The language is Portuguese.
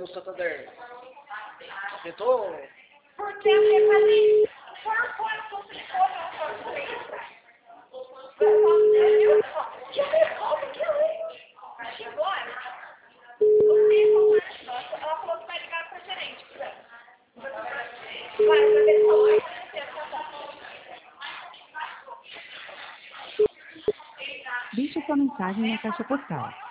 no Santander? Tentou? Porque eu ia fazer por quanto você for na sua frente. Que resolve que eu chegou, ela falou que vai ligar para o gerente. Vai ver se ela Deixe sua mensagem na caixa postal